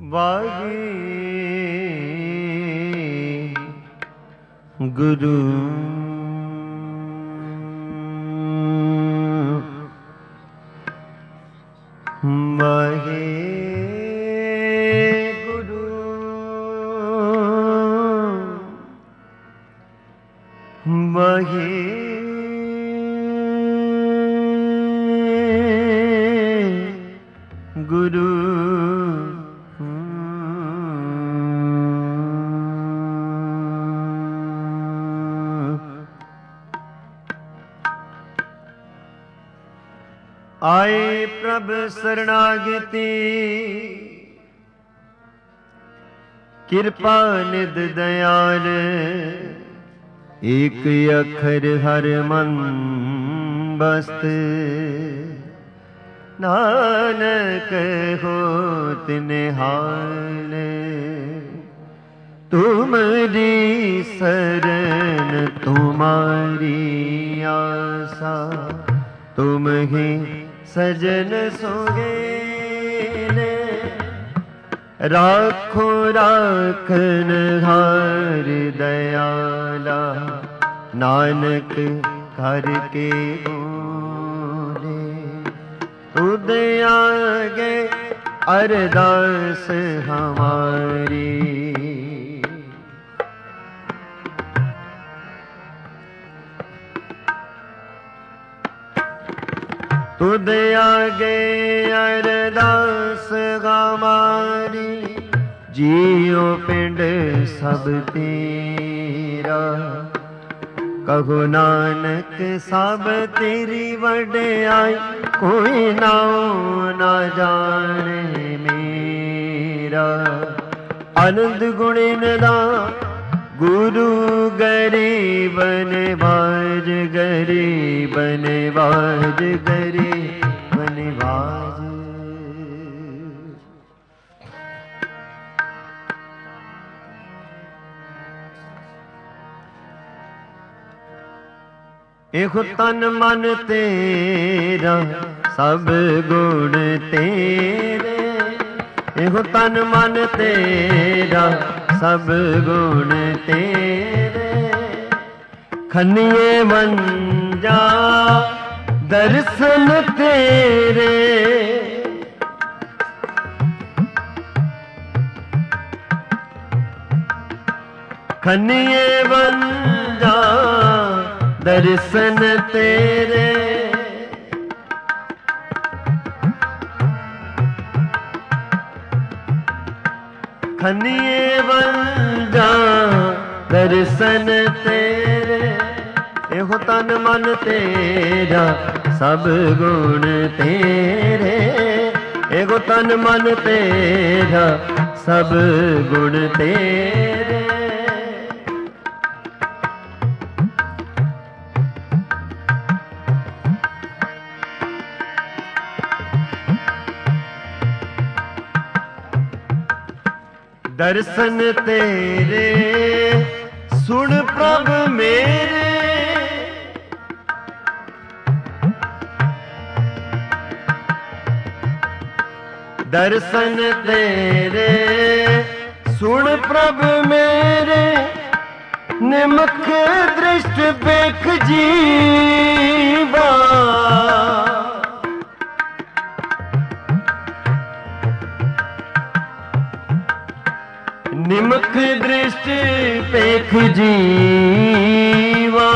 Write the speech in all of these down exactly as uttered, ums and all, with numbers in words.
वाहे गुरु वाहे गुरु वाहे गुरु आए प्रभ शरणागति कृपा निध दयाल एक अखर हर मन बस्त नानक होत निहाल तुम्हारी शरण तुम्हारी आशा तुम ही सजन सोगेले राखो राखन हार दयाला नानक कर के बोले तुद आगे अरदास हमारी तुद आगे अरदास हमारी जियो पिंड सब तेरा कहो नानक सब तेरी वड्याई कोई नाओ ना जाने मेरा आनंद गुणिन दा गुरु गरीब नवाज गरीब नवाज गरीब नवाज एहो तन मन तेरा सब गुण तेरे एहो तन मन तेरा सब गुण तेरे खनिए मंजा दर्शन तेरे खनिए मंजा दर्शन तेरे खनिए बंजा दर्शन तेरे एहो तन मन तेरा सब गुण तेरे एहो तन मन तेरा सब गुण तेरे दर्शन तेरे सुन प्रभ मेरे दर्शन तेरे सुन प्रभ मेरे निमख दृष्ट बेख जीवा निमख दृष्टि पेख जीवा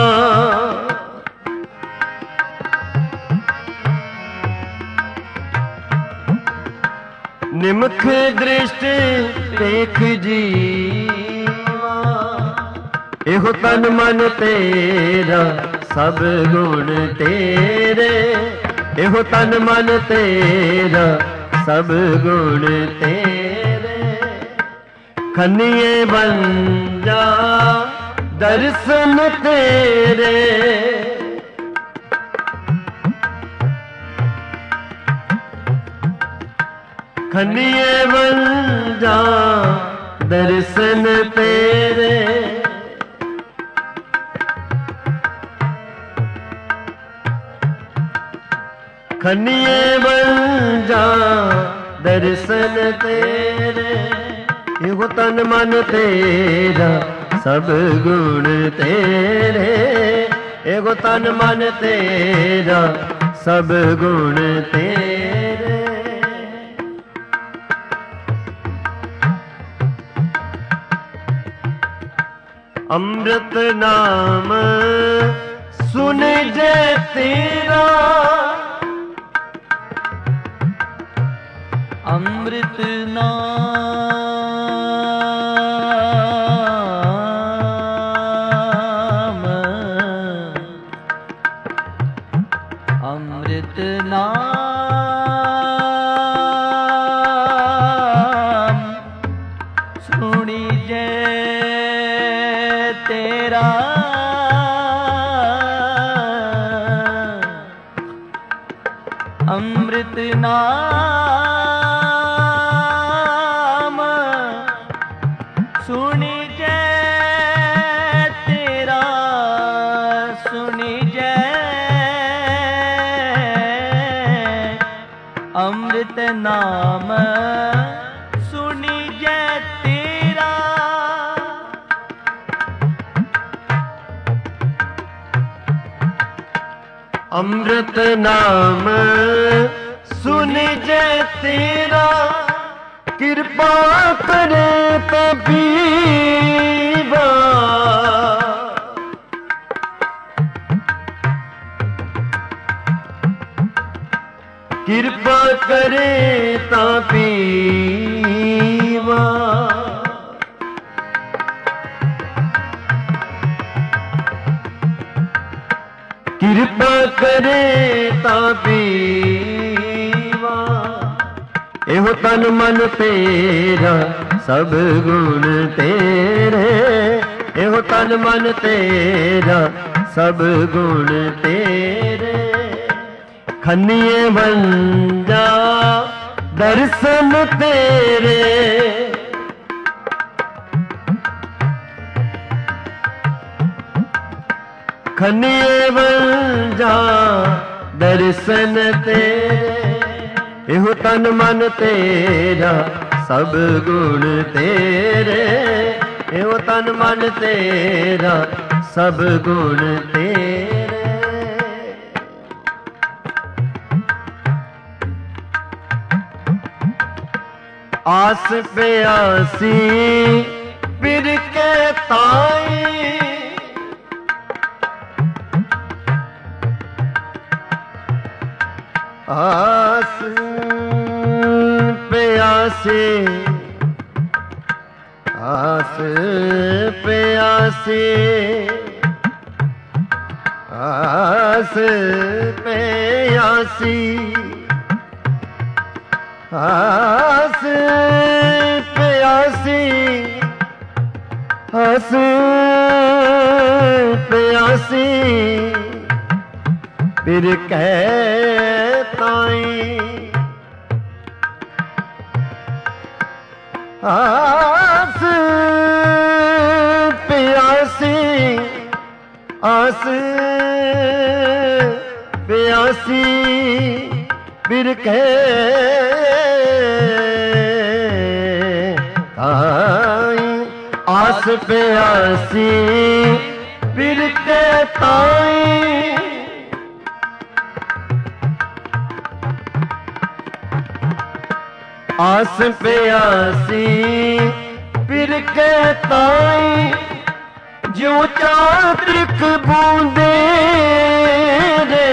निमख दृष्टि पेख जीवा एहो तन मन तेरा सब गुण तेरे एहो तन मन तेरा सब गुण तेरे खनिए बंजा दर्शन तेरे खनिए बंजा दर्शन तेरे खनिए बंजा दर्शन तेरे। एहो तन मन तेरा सब गुण तेरे। एगो तन मन तेरा सब गुण तेरे। अमृत नाम सुन जे तेरा। अमृत नाम अमृत नाम सुनी जय तेरा। अमृत नाम सुनी जय तेरा। सुनी जय अमृत नाम सुनी जय तेरा। अमृत नाम सुन जय तेरा। कृपा करे तो पीवा। कृपा करे ता पीवा। कृपा करे ता पीवा। एहो तन मन तेरा सब गुण तेरे। एहो तन मन तेरा सब गुण तेरे। खनिए बंजा दर्शन तेरे। खनिए बंजा दर्शन तेरे। एहो तन मन तेरा सब गुण तेरे। एहो तन मन तेरा सब गुण तेरे। आस पे आसी फिर के ताई। आस पे आसी आस पे आसी आस पे आसी आस पे आसी आस पे आसी फिर कहताई। आस प्यासी आस प्यासी फिर कहताई। आस प्यासी फिर कहताई। आस पे आसी फिर कहताई। जो चातृक बूंदे रे।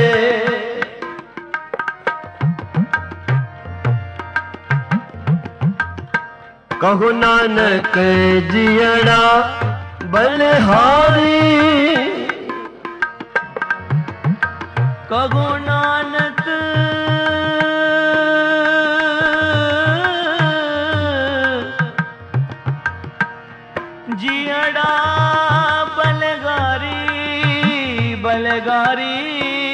कहो नानक जियड़ा बलिहारी। कहो नानक जियड़ा बलगारी बलगारी।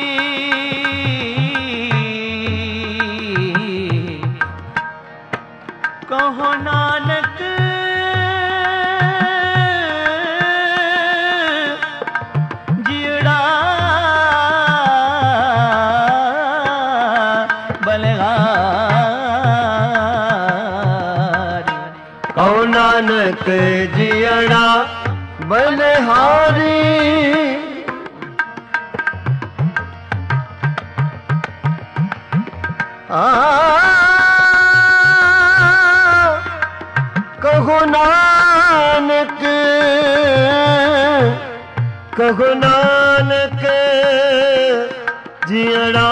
कहो नानक जियड़ा बलगारी। नानक जियड़ा बलिहारी। आ कहो नानक कहो नानक जियड़ा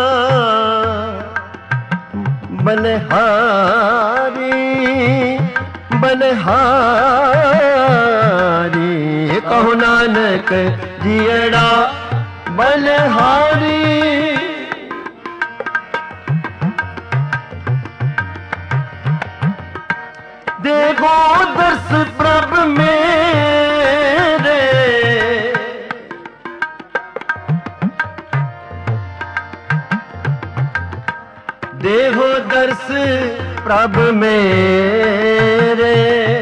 बलिहारी बलिहारी। कहो नानक जियड़ा बलिहारी। देखो दर्श प्रभ मेरे देखो दर्श प्रभ मेरे।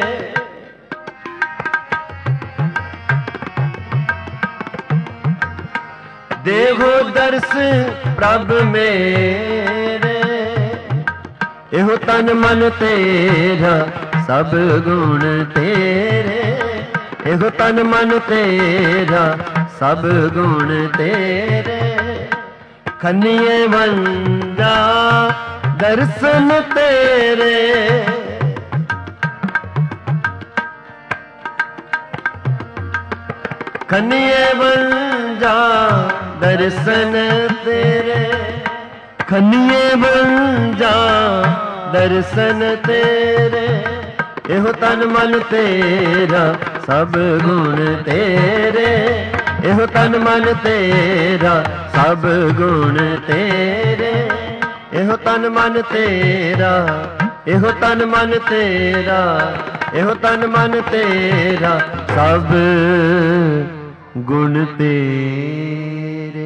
देखो दर्श प्रभ मेरे। एहो तन मन तेरा सब गुण तेरे। एहो तन मन तेरा सब गुण तेरे। खनिए वंजा दर्शन तेरे। खनिए वंजा दर्शन तेरे। खनिए वंजा दर्शन तेरे। एहो तन मन तेरा सब गुण तेरे। एहो तन मन तेरा सब गुण तेरे। एहो तन मन तेरा एहो तन मन तेरा एहो तन मन तेरा सब गुण तेरे।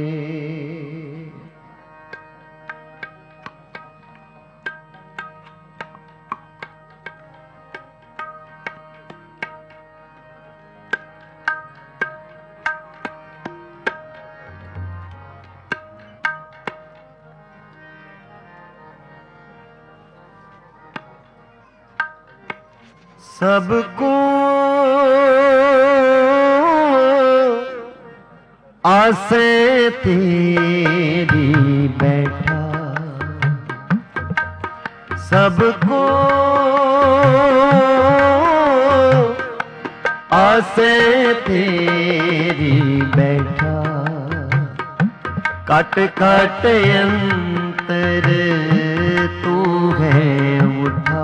सबको आसे तेरी बैठा। सबको आसे तेरी बैठा। कट कट अंतर तू है उठा।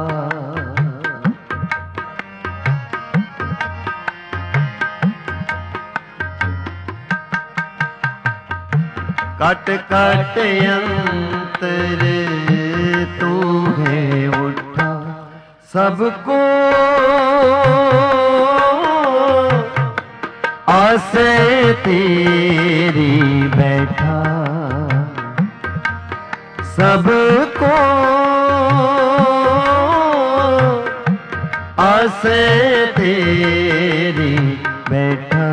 कट कट अंतर तू है उठा। सबको आसे तेरी बैठा। सबको आसे तेरी बैठा।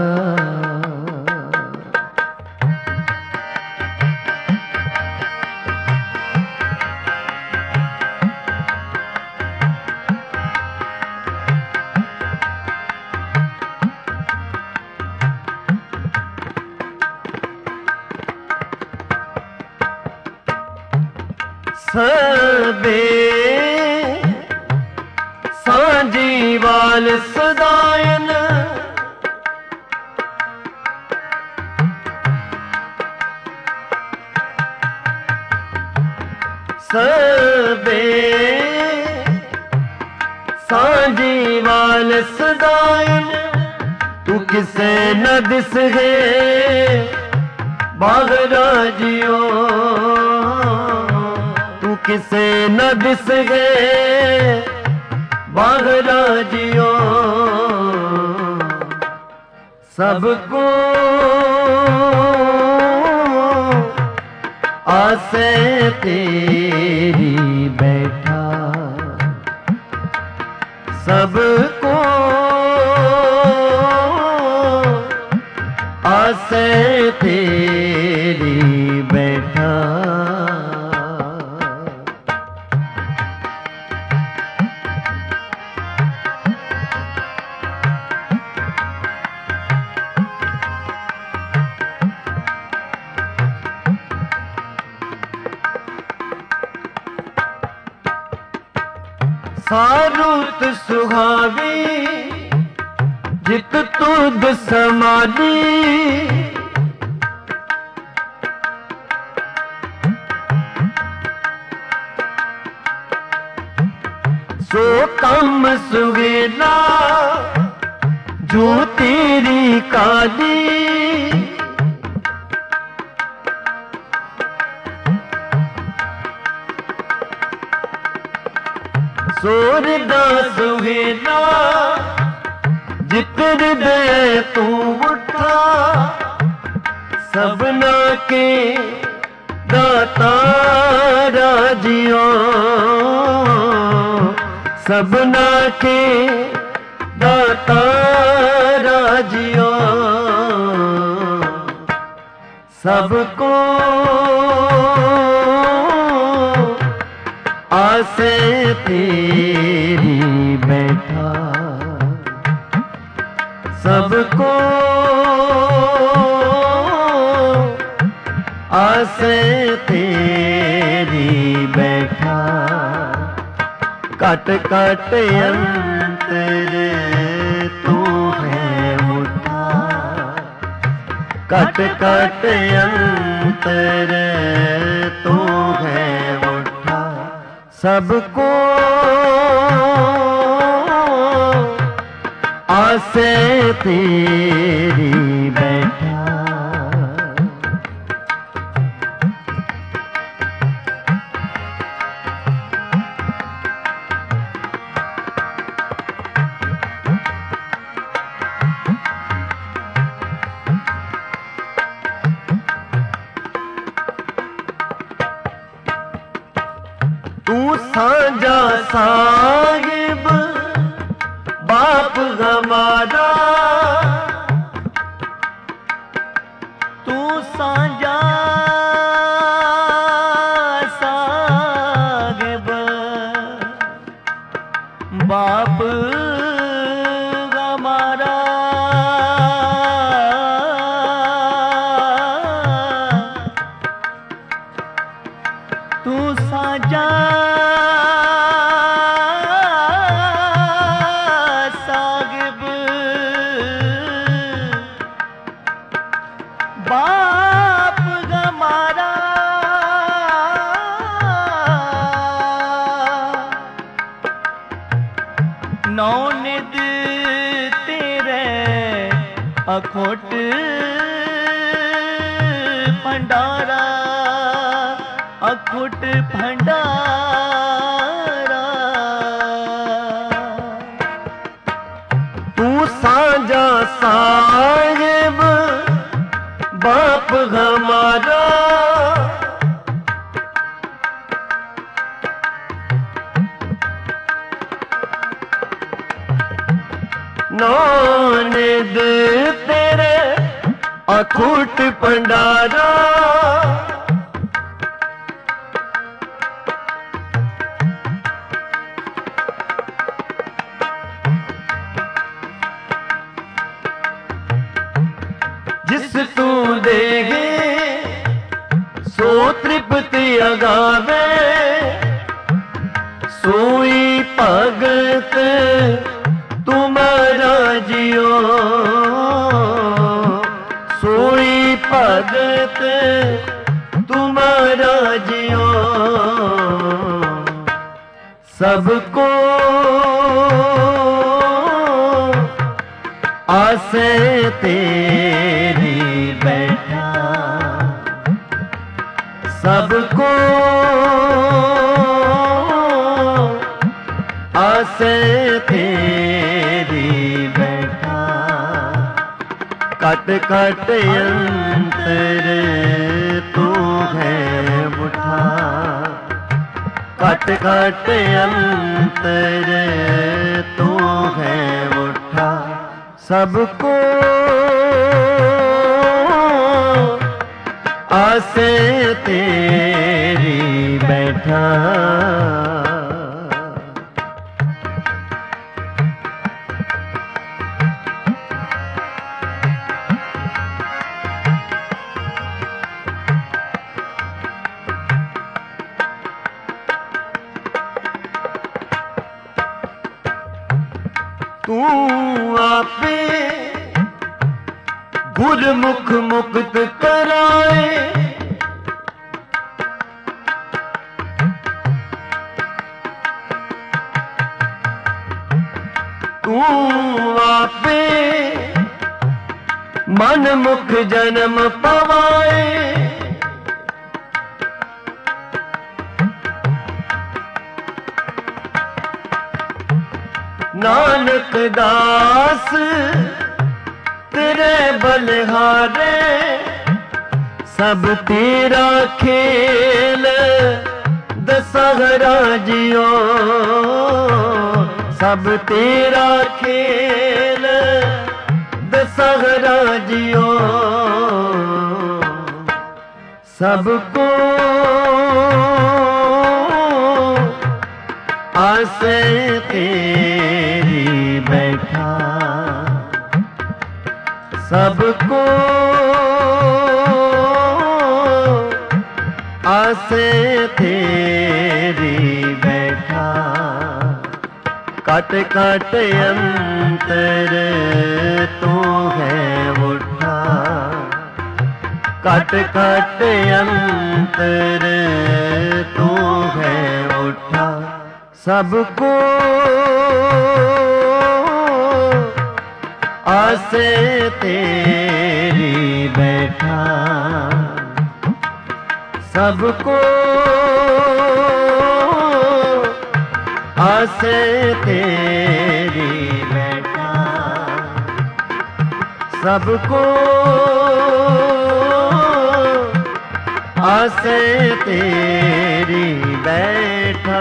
सबे सांजीवाल सदायन। सबे सांजीवाल सदायन। तू किसे न दिस है बागरा जियो। किसे न दिस गए बागरा जियो। सबको आसे तेरी बैठा। सबको आसे तेरी बैठा। सारूत सुहावी जित तुद समाली, सो कम सुवेला जो तेरी काली, सोरदा सुहेला जित हृदय तू उठा, सबना के दाता राजियो, सबना के दाता राजियो, सबको आसे तेरी बैठा, सबको आसे तेरी बैठा, कट कट अंतर तू है उठा, कट कट अंतर तू है उठा, सबको आसे तेरी बैठा। तू साजा साहिब बाप हमारा, तू साजा साहिब बाप हमारा, तू साजा बाप हमारा, नौ निद तेरे अखोट भंडारा, अखोट भंडारा, तू साजा साहिब बाप हमारा, नौ निद तेरे अखूट भंडारा, जिस तू देगे सो तृप्ति अगावे, सोई भगत तुम्हारा जियो, सोई भगत तुम्हारा जियो, सबको आसे तेरी बैठा, सबको आसे तेरी बैठा, कट कट अंतर तू है उठा, कट कट अंतर तू है उठा, सबको आसे तेरी बैठा। तू आपे गुरमुख मुक्त कराए, तू आपे मन मुख जन्म पवाए, नानक दास तेरे बलिहारे, सब तेरा खेल दशहरा जियो, सब तेरा खेल दशहरा जियो, सबको आसे तेरी बैठा, सबको आसे तेरी बैठा, कट कट अंतर तू है उठा, कट कट अंतर तू है उठा, सबको आसे तेरी बैठा, सबको आसे तेरी बैठा, सबको आसे तेरी बैठा।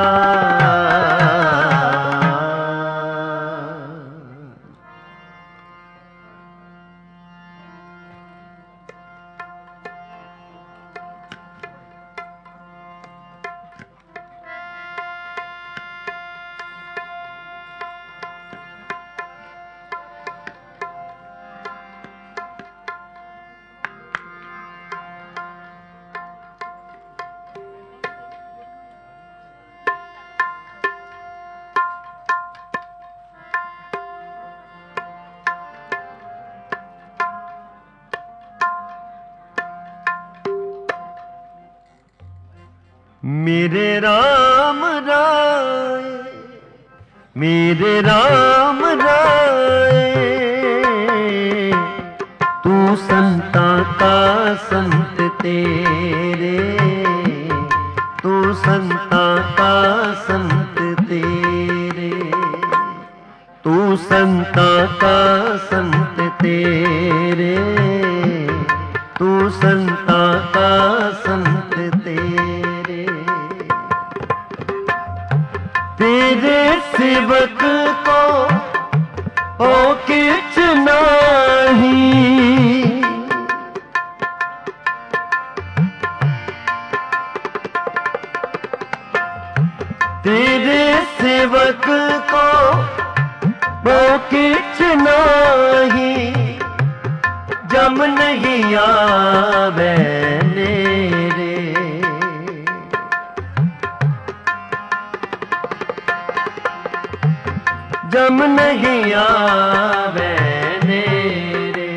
मेरे राम राय, मेरे राम राय, तू संता का संत तेरे, तू संता का संत तेरे, तू संता का संत तेरे, तू संता का संत तेरे, तेरे सेवक को ओ किच नाही, तेरे सेवक को ओ किच नाही, जम नहीं आवे नेरे, जम नहीं आवे नेरे,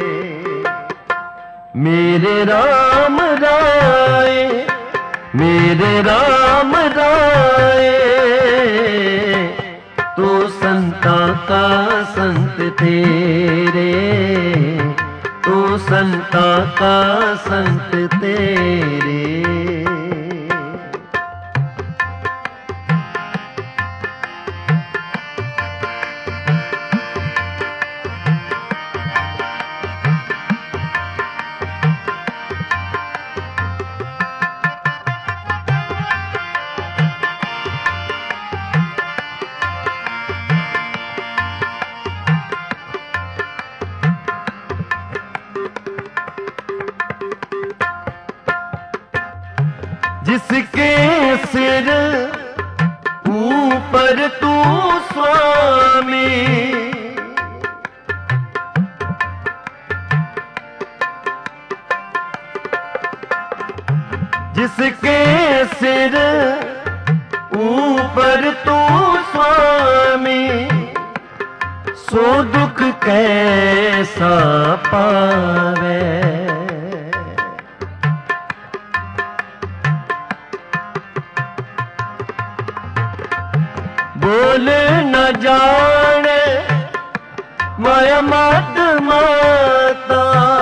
मेरे राम राय, मेरे राम राय, तू संता का संत तेरे, तू संता का संत तेरे, जिसके सिर ऊपर तू स्वामी, जिसके सिर ऊपर तू स्वामी, सो दुख कैसा पावे। बोल न जाने माया मत माता,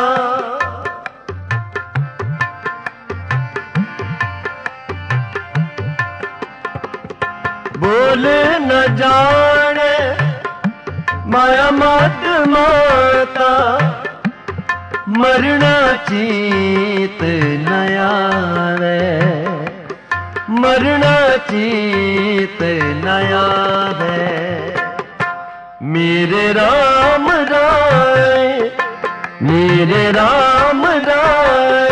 बोल न जाने माया मत माता, मरना चीत न आवे, मरना चीत न आवे। मेरे राम राय, मेरे राम राय,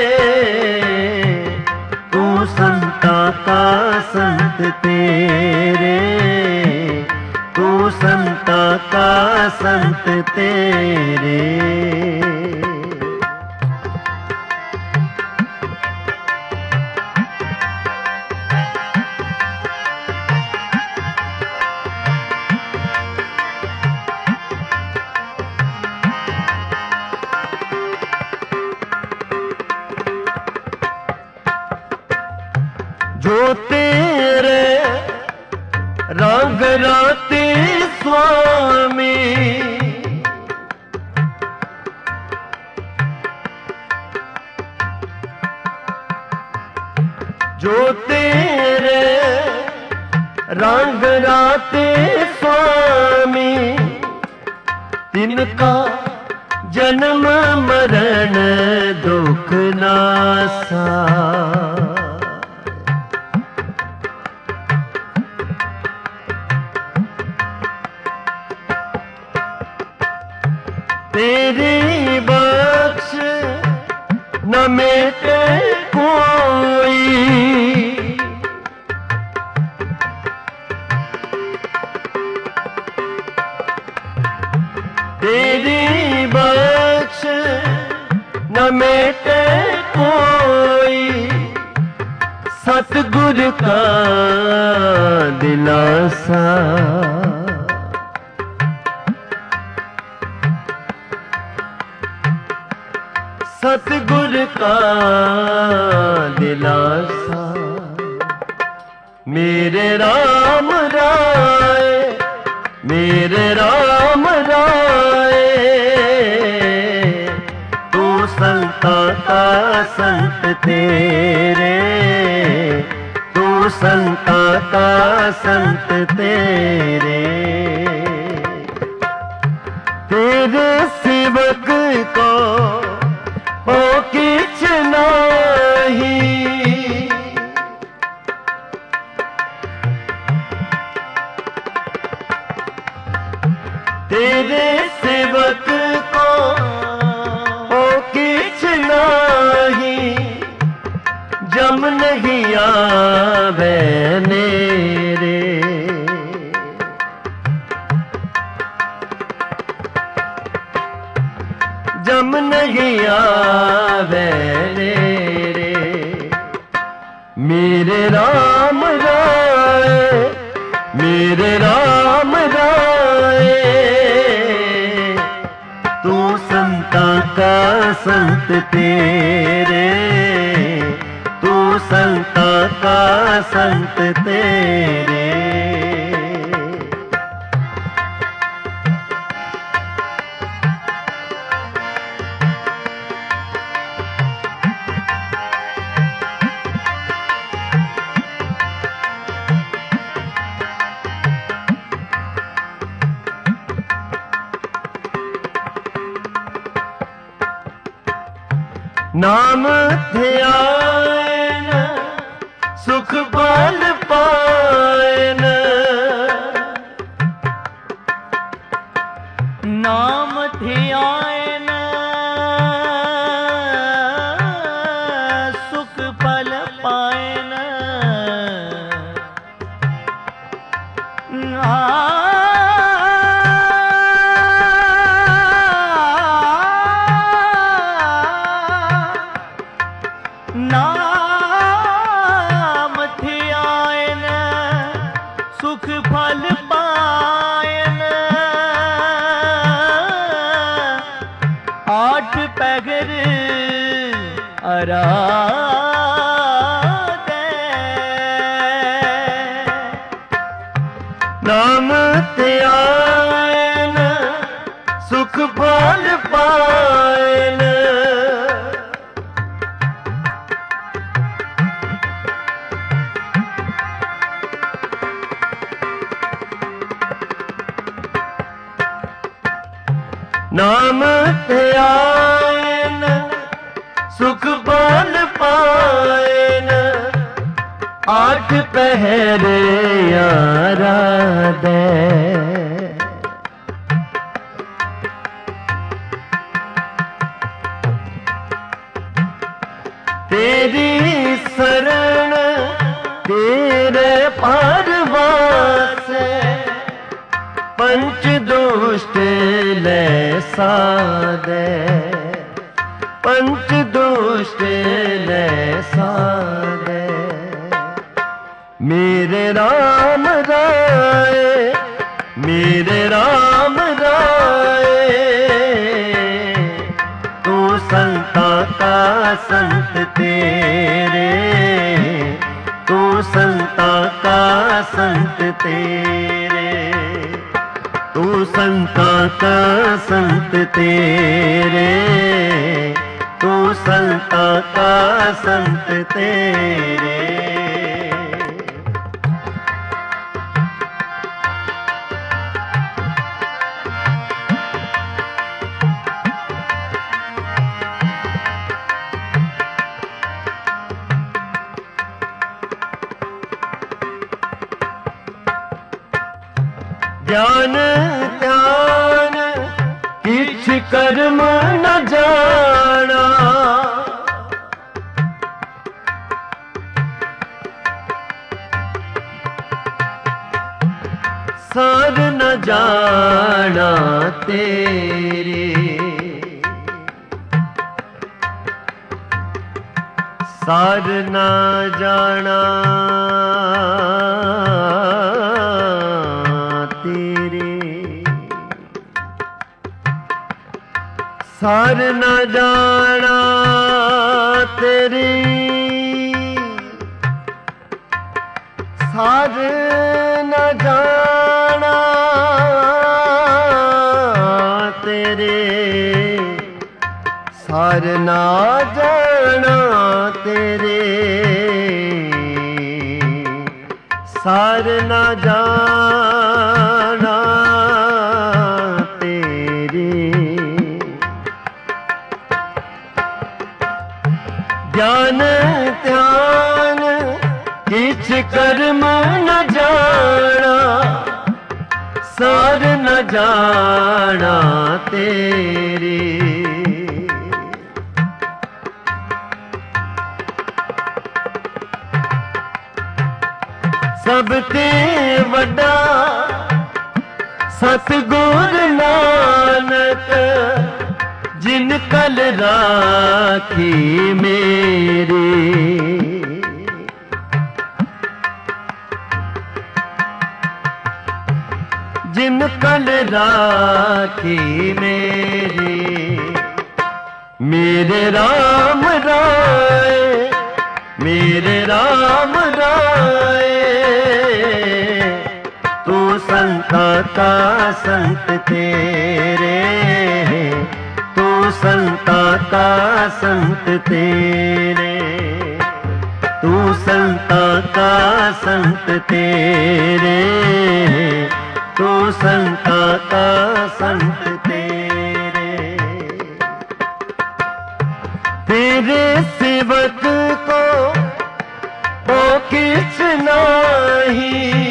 तू संता का संत तेरे, तू संता का संत तेरे। जो तेरे रंग राते स्वामी, जो तेरे रंग राते स्वामी, तिनका जन्म मरण दुख नासा। तेरी बख्श न मेटे कोई, तेरी बख्श न मेटे कोई, सतगुर का दिलासा। सतगुर का दिलासा। मेरे राम राय, मेरे राम राय, तू संता का संत तेरे, तू संता का संत तेरे। तेरे सेवक को ओ किछ नाही, तेरे सेवक को ओ किछ नाही, जम नहीं आवे नेरे। जम नहीं आवे नेरे। मेरे राम राय, मेरे राम राय, तू संता का संत तेरे, तू संता का संत तेरे। नाम ध्यान सुख बल पायन, नाम ध्यान सुख बल पायन। नाम ध्यान करा दे। नाम ते आयन सुख फल पायन। नाम ते आयन सुख बल पायन। आठ पहरे यारा दे। तेरी शरण तेरे परवासे पंच दुष्ट ले सादे। पंच दुष्ट ले सादे। मेरे राम राय मेरे राम राय तू संता का संत तेरे। तू संता का संत तेरे। तू संता का संत तेरे। तू संता का संत तेरे। ज्ञान ध्यान किछ कर्म न जाना। सार न जाना तेरे। सार न जाना सार न जाना तेरी। सार न जाना तेरे। सार न जाना तेरे। सार न जाना ज्ञान ध्यान किछ कर्म न जाना। सार न जाना तेरे। सबते वड्डा सतगुर नानक जिन कल राखी मेरी। जिन कल राखी मेरी। मेरे राम राय मेरे राम राय तू संता का संत तेरे। तू संता का संत तेरे। तू संता का संत तेरे। तू संता का संत तेरे। तेरे सेवक को ओ किछ नहीं।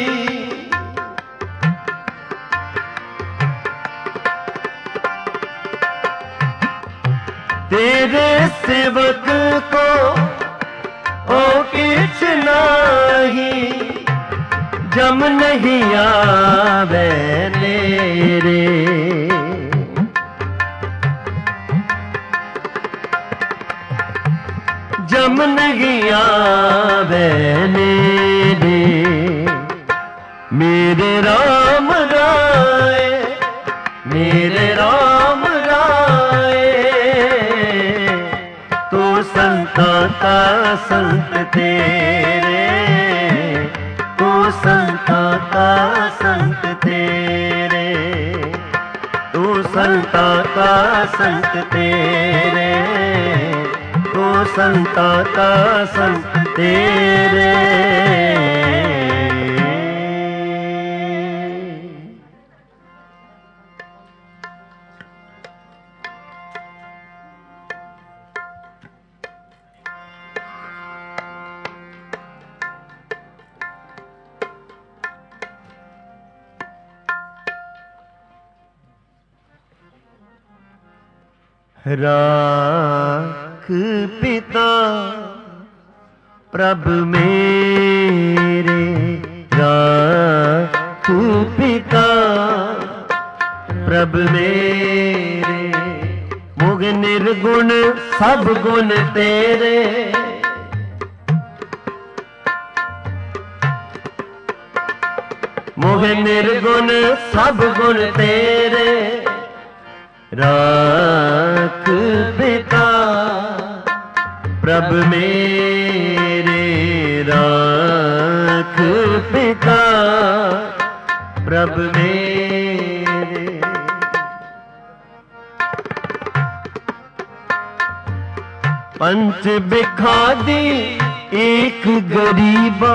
तेरे सेवक को ओ किछ नहीं। जम नहीं आवे नेरे। जम नहीं आवे नेरे। मेरे राम राय मेरे राम राय तू संता तेरे, तू संता का संत तेरे, तू संता का संत तेरे, तू संता का संत तेरे। राख पिता प्रभ मेरे, राख पिता प्रभ मेरे, मुग निर्गुण सब गुण तेरे, मुग निर्गुण सब गुण तेरे। राख पिता प्रभ मेरे, राख पिता प्रभ मेरे। पंच बिखादी एक गरीबा,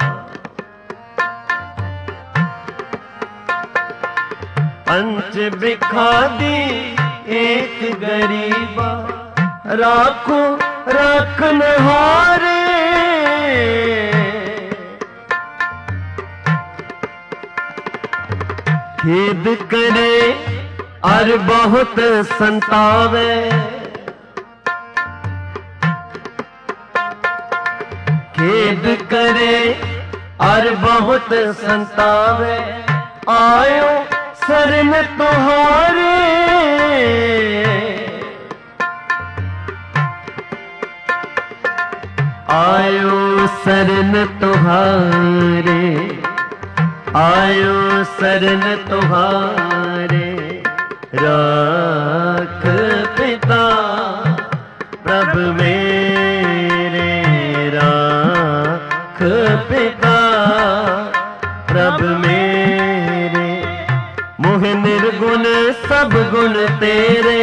पंच बिखादी एक गरीबा, राखो रखनहारे, खेद करे और बहुत संतावे, खेद करे और बहुत संतावे, आयो शरण तुहारे, आयो शरण तुहारे, आयो शरण तुहारे। राख पिता प्रभ मेरे, राख पिता प्रभ मेरे, मुह निर्गुण सब गुण तेरे,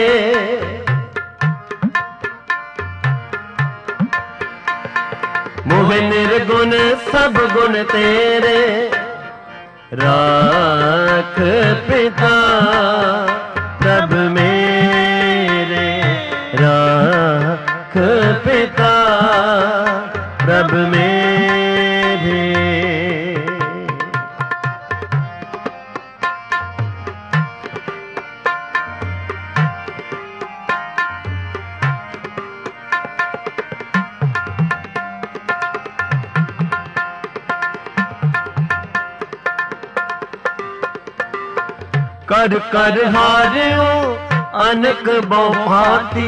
मुह निर्गुण सब गुण तेरे। राख पिता प्रभ मेरे, राख पिता प्रभ मेरे। कर कर हारियो अनक बहुभांति,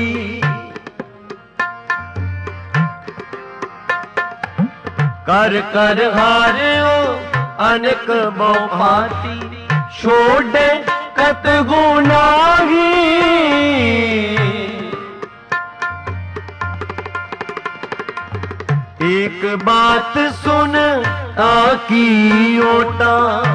कर कर हारियो अनक बहुभांति, छोड़े कत गुनाही, एक बात सुन आकी ओटा,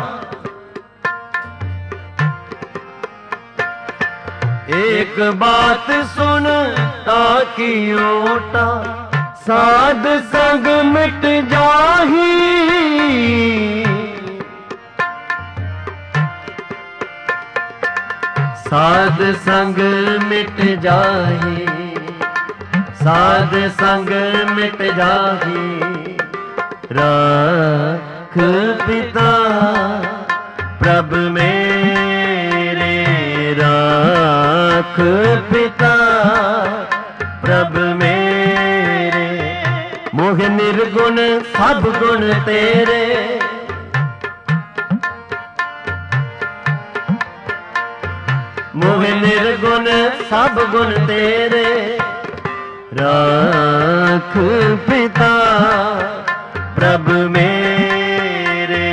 एक बात सुन ताकि ओटा, साध संग मिट जाही, साध संग मिट जाही, साध संग मिट जाही। राख पिता प्रभ मेरे, राख पिता प्रभ मेरे, मोह निर्गुण सब गुण तेरे, मोह निर्गुण सब गुण तेरे। राख पिता प्रभ मेरे,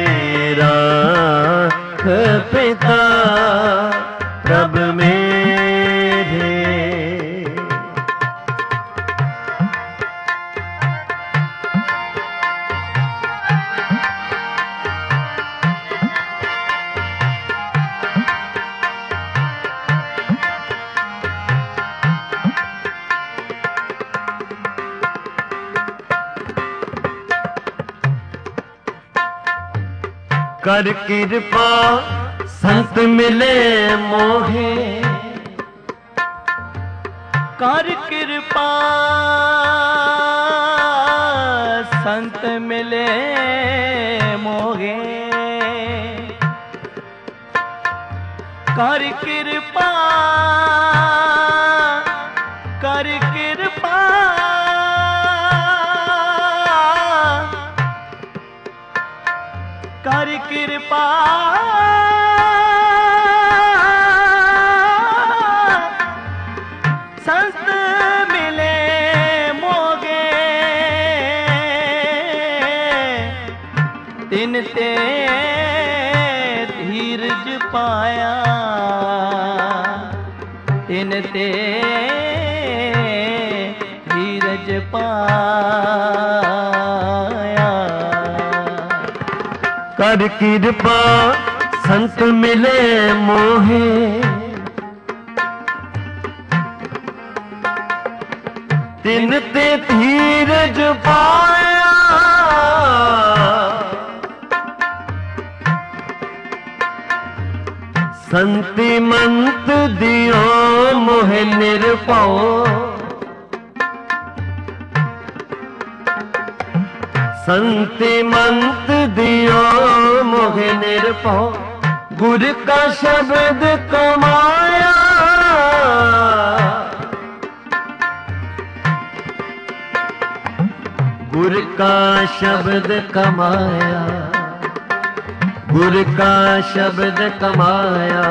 राख पिता प्रभ मेरे। कर कृपा संत मिले मोहे, कर कृपा संत मिले मोहे, कर कृपा कर कृपा कर कृपा संत मिले मोगे, तिन ते धीरज पाया, तिन ते धीरज पाया। कर कृपा संत मिले मोहे, तिन ते धीरज पाया। संति मंत दियो मोहे निरपौ, संति मंत दियो मोहे निरपौ। गुर का शब्द कमाया, गुर का शब्द कमाया, गुर का शब्द कमाया।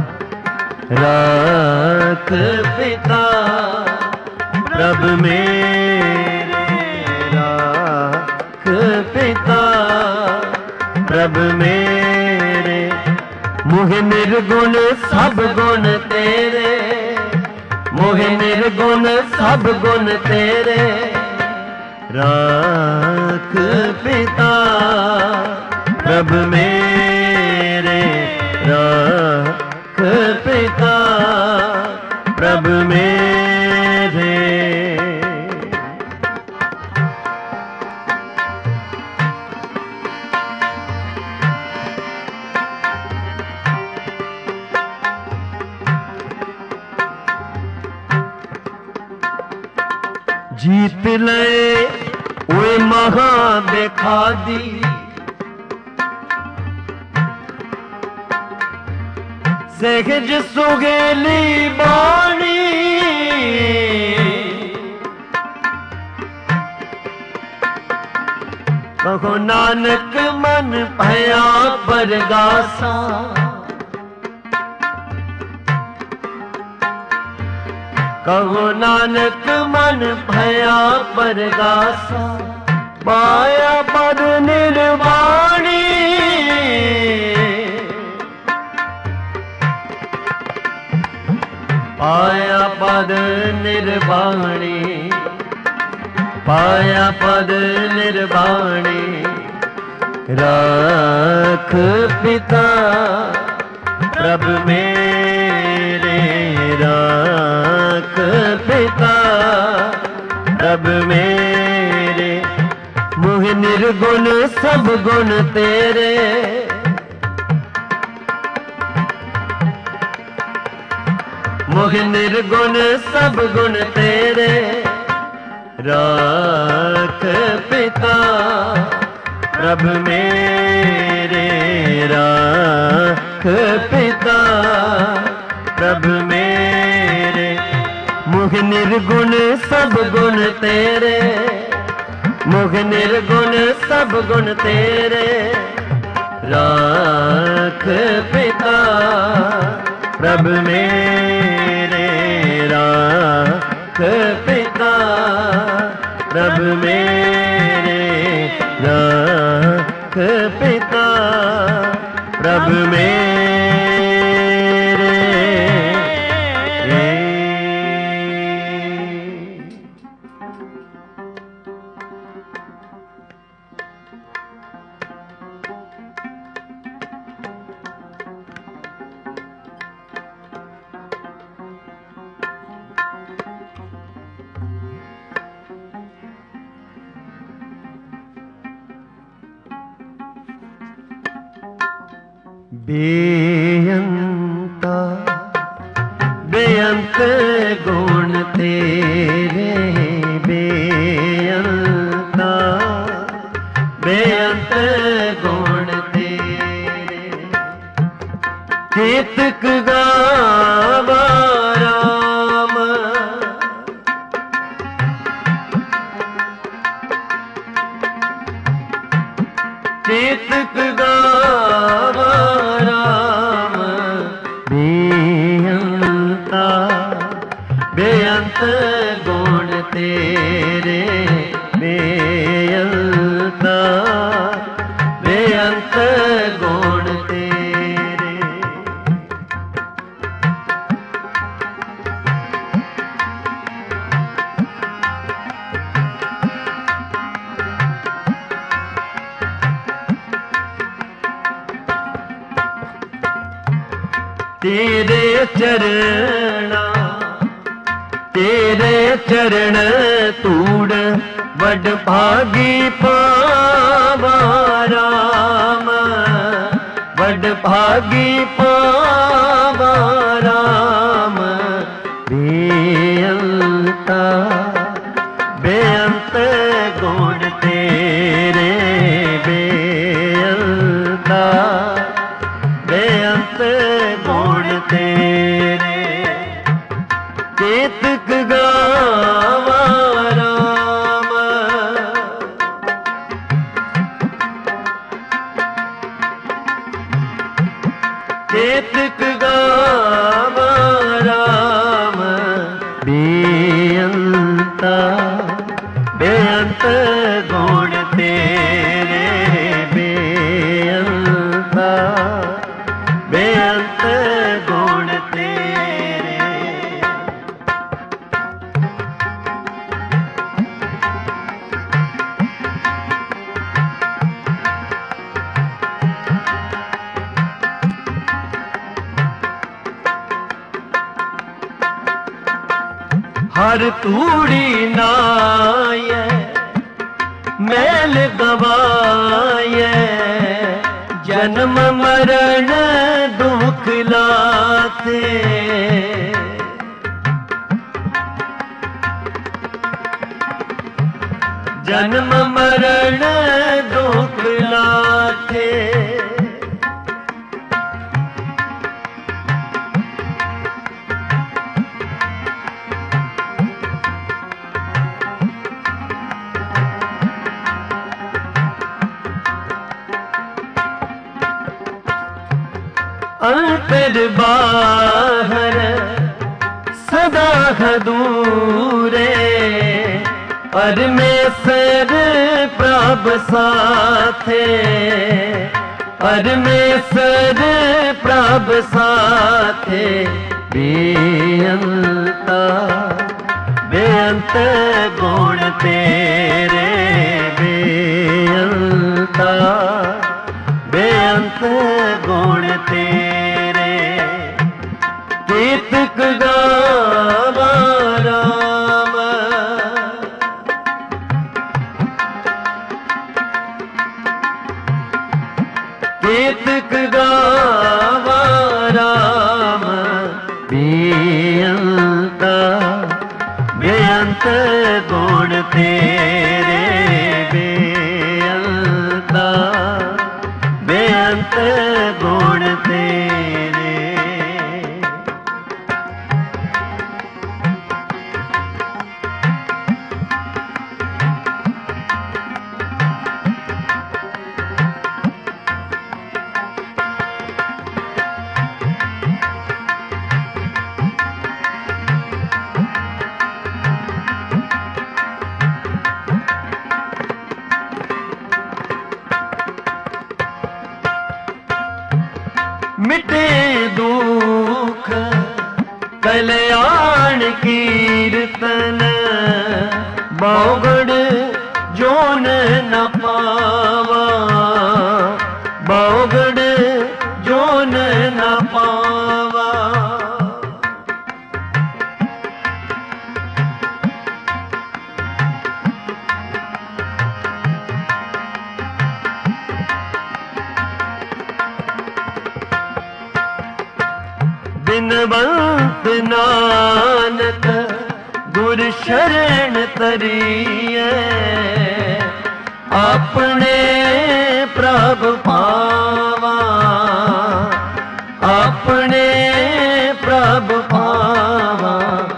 राख पिता प्रभ मेरे, राख पिता प्रभ मेरे। मोहे निर्गुण सब गुण तेरे, मोहे निर्गुण सब गुण तेरे। राख पिता प्रभ मेरे, राख पिता प्रभ मेरे। जीत ले ओए महा बेखादी, सहज सुगेली बाणी। कहो नानक मन भया परगासा, कहो नानक मन भया परगासा। पाया पद निर्वाणी, पाया पद निर्वाणी, पाया पद निर्वाणी। राख पिता प्रभ मेरे, राख पिता प्रभ मेरे। मोह निर्गुण सब गुण तेरे, मोह निर्गुण सब गुण तेरे। राख पिता प्रभ मेरे, राख पिता प्रभ मेरे। मोह निर्गुण सब गुण तेरे, मोह निर्गुण सब गुण तेरे। राख पिता प्रभ मेरे, राख पिता प्रभ मेरे, राख पिता प्रभ मेरे। बेअंता बेअंत गुण तेरे, बेअंता बेअंत गुण तेरे। केतक गावा राम, केतक गावा राम, बेअंता बेअंत गुण तेरे, बेअंता बेअंत गुण तेरे। तेरे चरणा तेरे चरण तूड़ वड भागी पावा राम, वड भागी पावा राम। बेअंता बेअंत गुण तेरे, बेअंता बेअंत गुण तेरे। केतक गावा राम, केतक गावा राम। बेअंता बेअंत गुण तेरे, बेअंता बेअंत गुण तेरे। हर तूड़ी नाय मैल गवाय, जन्म मरण दुख लाते। जन्म मरण दुख लाते। अंतर बाहर सदा दूरे, परमेश्वर प्रभ साथे, परमेश्वर प्रभ साथे। बेअंता बेअंत गुण तेरे, बेअंता बेअंत गुण तेरे। केतक गावा राम, केतक गावा राम। बेअंता बेअंत गुण तेरे, बेअंता बेअंत गुण तेरे। मिटे दुख कल्याण कीर्तन, बावगड़ जोन न पावा, बावगड़ जोन न पावा। बिनवंत नानक गुर शरण तरिए अपने प्रभ पावा अपने प्रभ पावा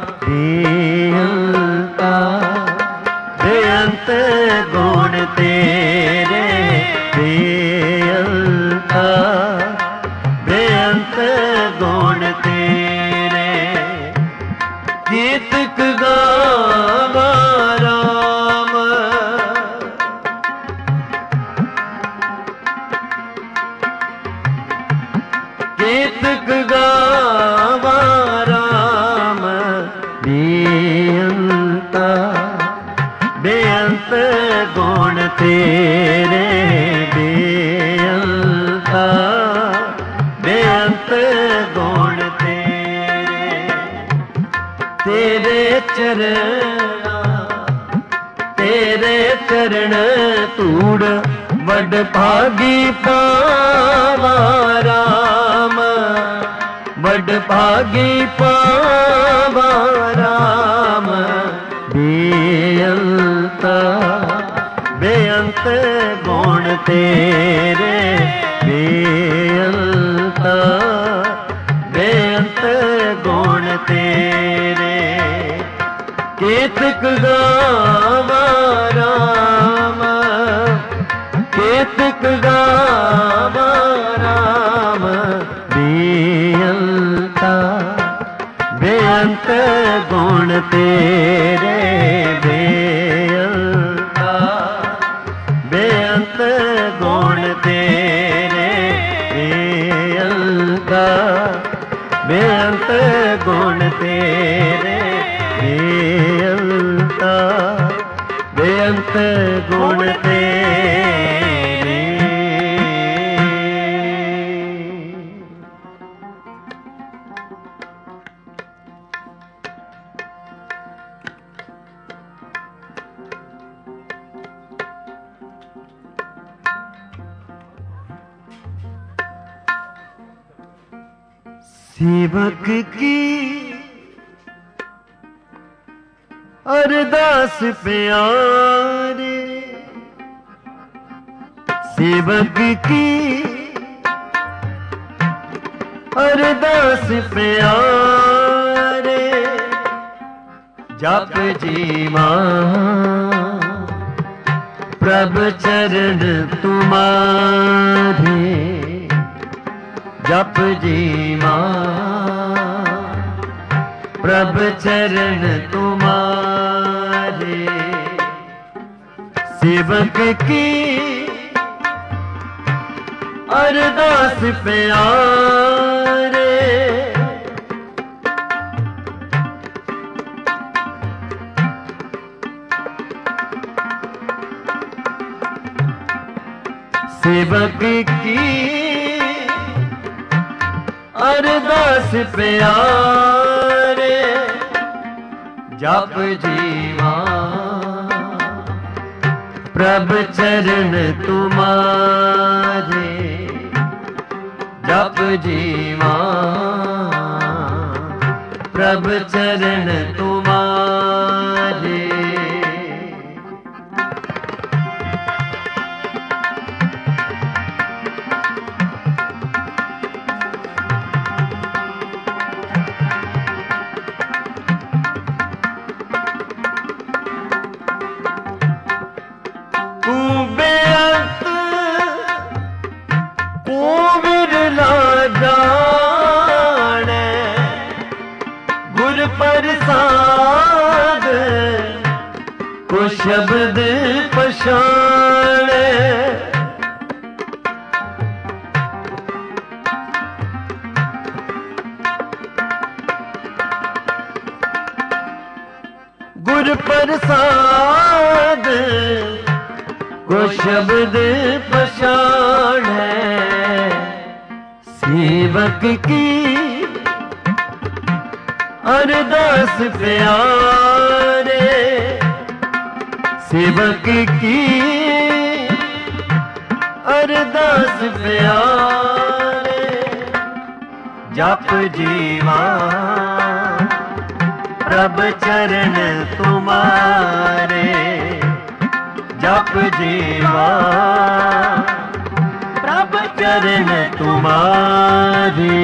बेअंता बेअंत गुण तेरे बेअंता बेअंत गुण तेरे गीतक गावा राम गीतक गावा राम बेअंता बेअंत गुण तेरे बेअंता बेअंत गुण तेरे तेरे चरण तेरे चरण तूड़ वड भागी पावा राम वड भागी पावा राम बेअंता बेअंत गुण तेरे बेअंता बेअंत गुण तेरे केतक गावा राम केतक गावा राम बेअंता बेअंत गुण तेरे बेअंता बेअंत गुण तेरे बेअंता बेअंत गुण तेरे बेअंता बेअंत गुण तेरे सेवक की अरदास प्यारे सेवक की अरदास प्यारे जप जीवा प्रभ चरण तुम्हारे जप जीवा प्रभ चरण तुम्हारे सेवक की अरदास प्यारे सेवक की अरदास प्यारे जप जीवा प्रभ चरण तुम्हारे जप जीवा प्रभ चरण तुम्हारे प्रसाद को शब्द पछाणे गुर प्रसाद को शब्द पछाणे सेवक की अरदास प्यारे सेवक की अरदास प्यारे जप जीवा प्रभ चरण तुम्हारे, जप जीवा प्रभ चरण तुम्हारे।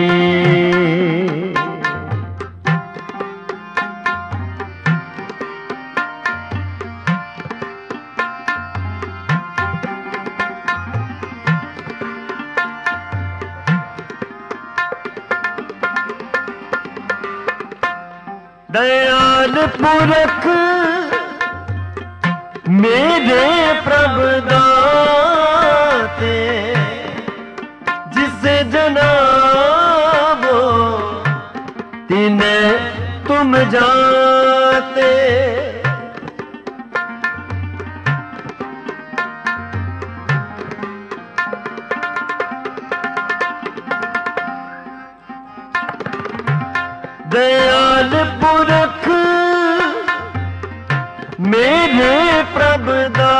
दयाल पुरख मेरे प्रभु दाते, जिसे जनाबो तिन्हें तुम जाते। दयाल पुरख मेरे प्रभु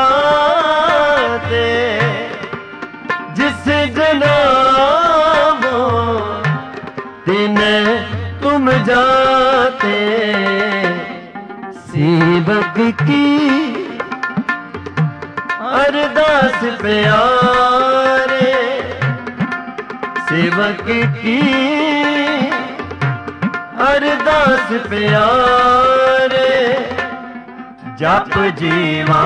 दाते, जिसे जनाबो तिन्हें तुम जाते। सेवक की अरदास प्यारे, सेवक की अरदास प्यारे, जप जीवा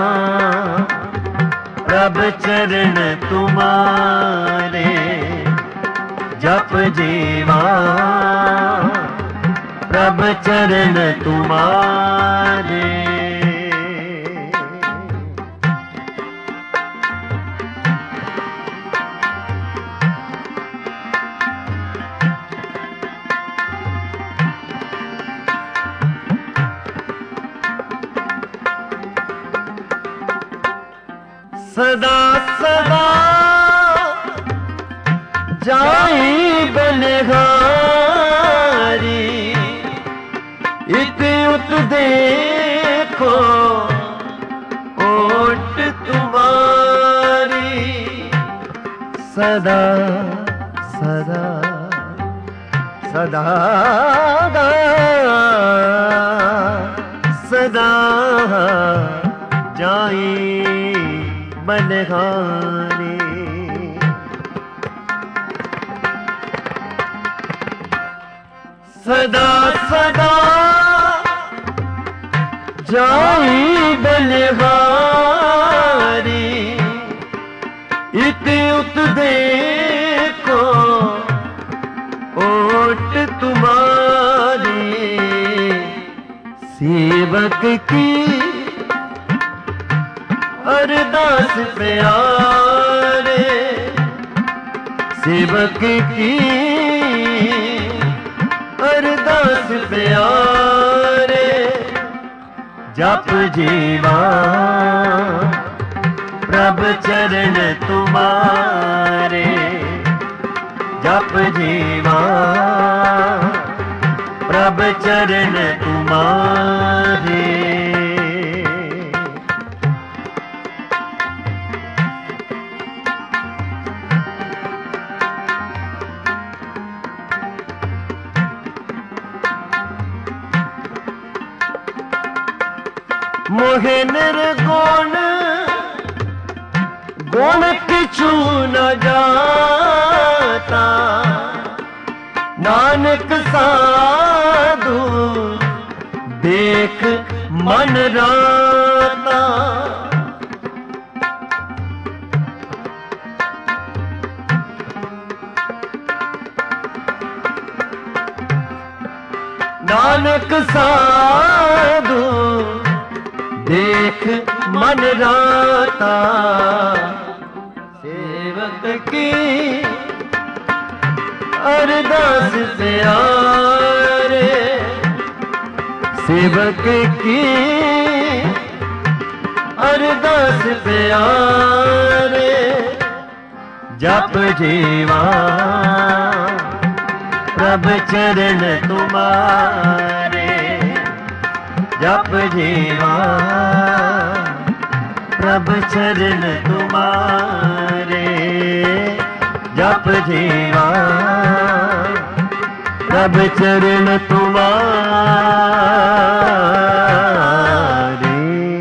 प्रभ चरण तुम्हारे, जप जीवा प्रभ चरण तुम्हारे। सदा सदा जाई बलिहारी, इत उत देखो ओट तुम्हारी। सदा सदा सदा सदा जाई बलिहारी। सदा सदा जाई बलिहारी, इत उत देखो ओट तुम्हारी। सेवक की अरदास प्यारे, सेवक की अरदास प्यारे, जप जीवा प्रभ चरण तुम्हारे, जप जीवा प्रभ चरण तुम्हारे। मोहे निर्गुण गुण किछु न जाता, नानक साधु देख मन राता। नानक साधु देख मन राता, सेवक की अरदास प्यारे, सेवक की अरदास प्यारे, जप जीवा प्रभ चरण तुम्हारे, जप जीवा प्रभ चरण तुम्हारे, जप जीवा प्रभ चरण तुम्हारे।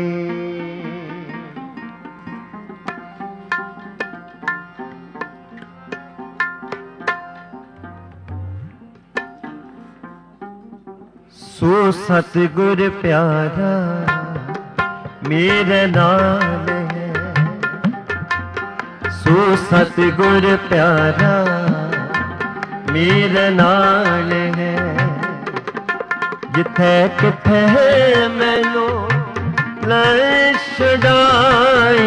सो सतगुर प्यारा मेरा नाम है, सो सतगुर प्यारा मेरा नाल है। जिथे किथे मैनू ले छड़ाई,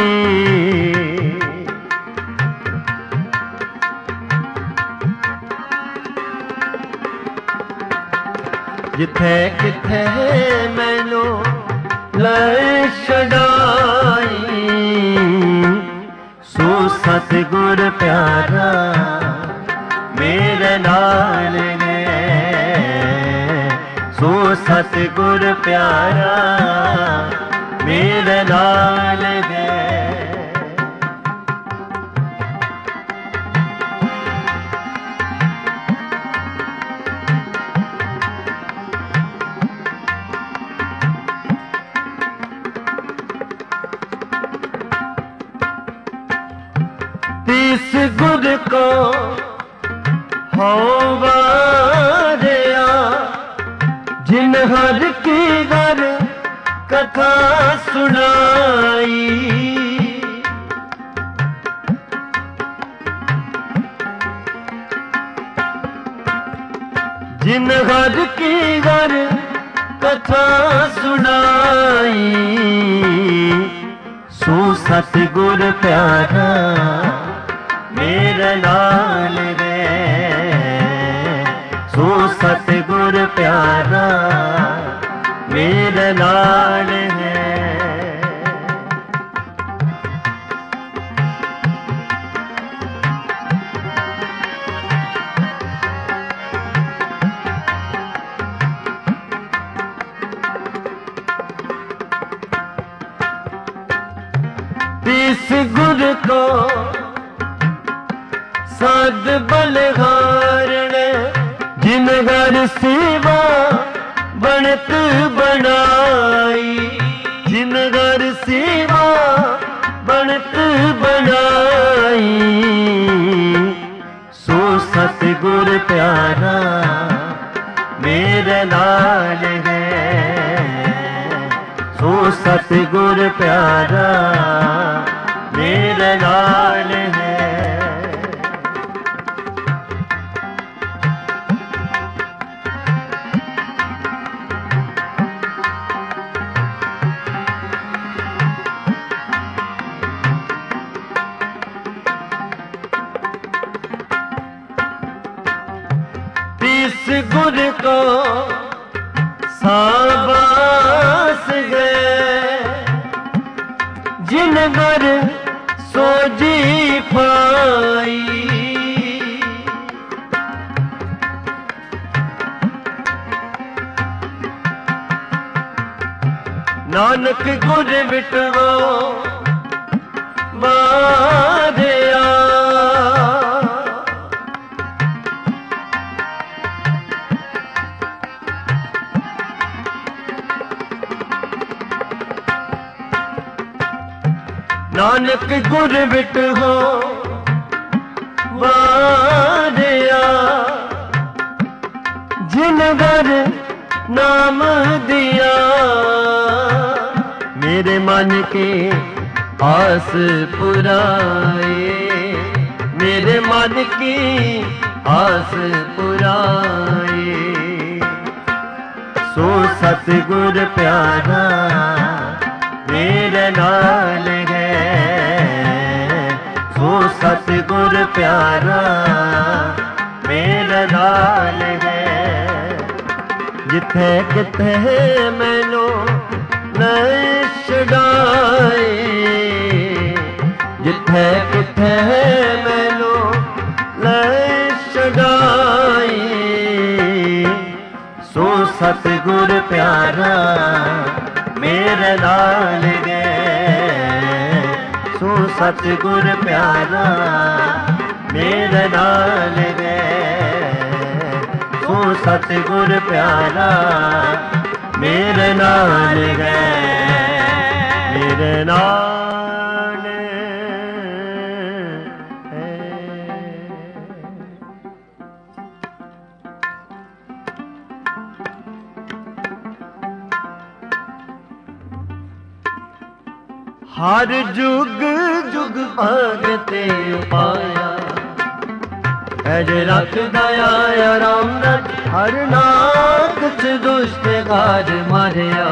जिथे किथे मैनू ले छड़ाई। सो सतगुर प्यारा मेरे नाल है, सो सतगुर प्यारा मेरे नाल है। तीस गुर को हो वारिया, जिन हर की घर कथा सुनाई। जिन हर की घर कथा सुनाई। सो सतगुर प्यारा मेरा नाल है, सो सतगुर प्यारा मेरा नाल है। तीस गुर को सद बलहारण, जिन घर सेवा बनत बनाई। जिन घर सेवा बनत बनाई। सो सतगुर प्यारा मेरा नाल है, सो सतगुर प्यारा मेरा नाल है। तीस गुर को साबास गए, जिन घर सोजी पाई। नानक गुर बिटवो बाधिया, नानक गुर बिट हो वारिया। जिन घर नाम दिया, मेरे मन के आस पुराए। मेरे मन की आस पुराए। सो सतगुर प्यारा मेरे नाल है, सो सतगुर प्यारा मेरे नाल है। जिथे किथे मैनू नहीं छड़ाए, जिथे किथे मैनू नहीं छड़ाए। सो सतगुर प्यारा मेरे नाल गए, सो सतगुर प्यारा मेरे नाल गए, सतगुर प्यारा मेरे नानक है मेरे नानक है। हर जुग जुग भगते पाया ऐजे रख दया राम रख हर नाक च दुष्ट गाज मारिया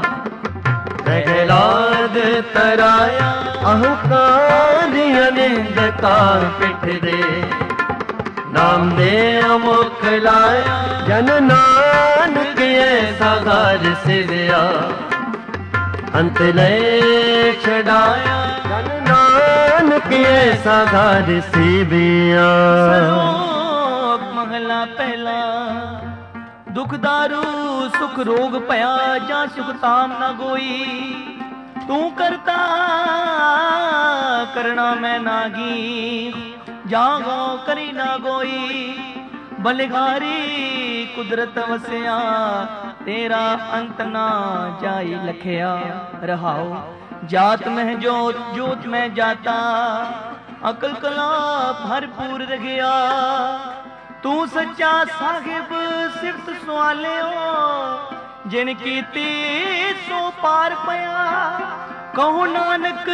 प्रहलाद तराया अहंकार निंदकार पिठ दे नाम दे अमुख लाया जन नानक ऐसा घर सिविया अंत ले छड़ाया जन नानक ऐसा घर सिविया। श्लोक महला पहला दुख दारू सुख रोग पया जा सुख ताम न गोई तू करता करना मैं नागी जागो करी ना गोई बलिहारी कुदरत वसिया तेरा अंत ना जाई लखिया रहाओ जात में जोत जोत में जाता अकल कला भरपूर रखिया तू सच्चा साहिब सिफत सवालियो जिन कीती सो पार पया कहो नानक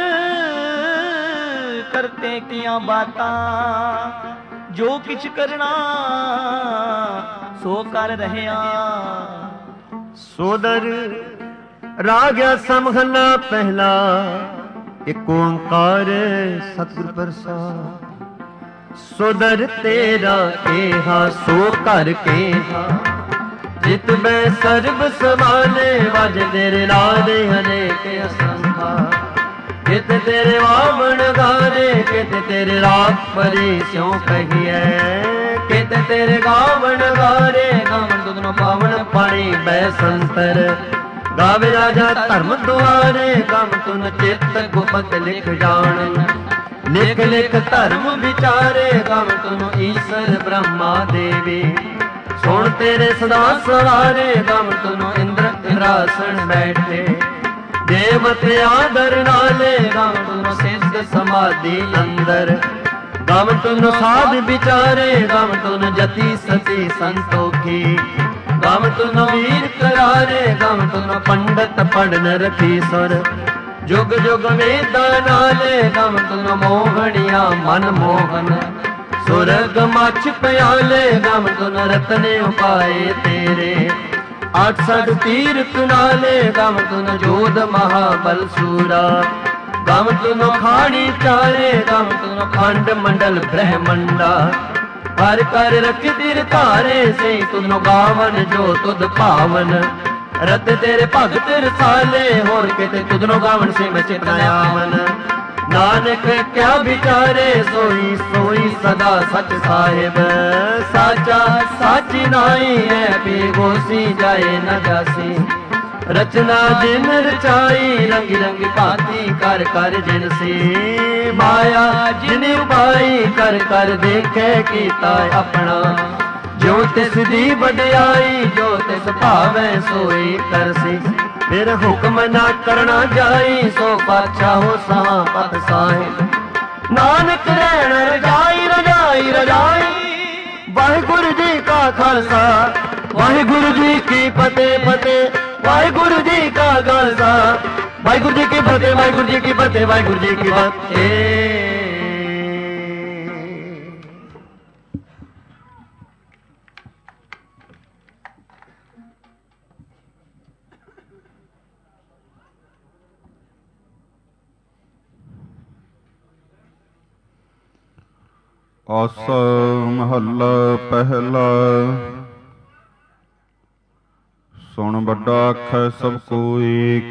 करते किया बाता जो किछ करना सो कर रहया। सोदर राग्या समहला पहला एक ओंकार सतगुर प्रसाद सोदर तेरा केहा सो कर केहा जित मैं सर्ब समाने वज तेरे नाद अनेक असंखा कित तेरे वामन गाने कित तेरे राग परी स्यों कहिए कित तेरे गावन गारे गावन दुदनो पावन पानी बैसंतर गावे राजा धर्म द्वारे गम तुन चित्त गुपत लिख जान लिख लिख धर्म विचारे गम तुन ईश्वर ब्रह्मा देवी सुन तेरे सदा सवारे गम तुन इंद्र इंद्रासन बैठे देवते आदर नाले गम तुन सिद्ध समाधि अंदर गम तुन साध विचारे गम तुन जति सती संतोखी गम तुन वीर करारे गम तुन पंडित पढ़न रखी सुर जुग जुग वेदा नाले गम तुन मोहनिया मन मोहन सुरग मछ प्याले गम तुन रतने उपाय तेरे आठ सठ तीर कुनाले गम तुन जोध महाबल सूरा गम तुन खाड़ी चारे गम तुन खंड मंडल ब्रह्मंडा हर कर रख तिर तारे से तुनो गावन जो तुद पावन रत तेरे भगत रसाले होर किते तुदनो गावन से मैं चितनायावन नानक क्या विचारे सोई सोई सदा सच साहिब साचा साची नाई है बेगोसी जाए न जासी रचना जिन रचाई रंगी रंगी भांति कर कर जिन से माया जिन उपाई कर कर देखे कीता अपना जो तिस दी वड्याई जो तिस भावे सोई करसी फिर हुक्म ना करना जाई सो पातशाह हो सहा पत साहिब नानक रहण रजाई रजाई रजाई वाहिगुरु जी का खालसा वाहिगुरु जी की फतेह फतेह वाहिगुरु जी का खालसा वाहिगुरु जी की फतेह वाहिगुरु जी की फतेह वाहिगुरु जी की फतेह। ਆਸਾ ਮਹੱਲਾ ਪਹਿਲਾ। ਸੁਣ ਵੱਡਾ ਆਖੈ ਸਭ ਕੋਈ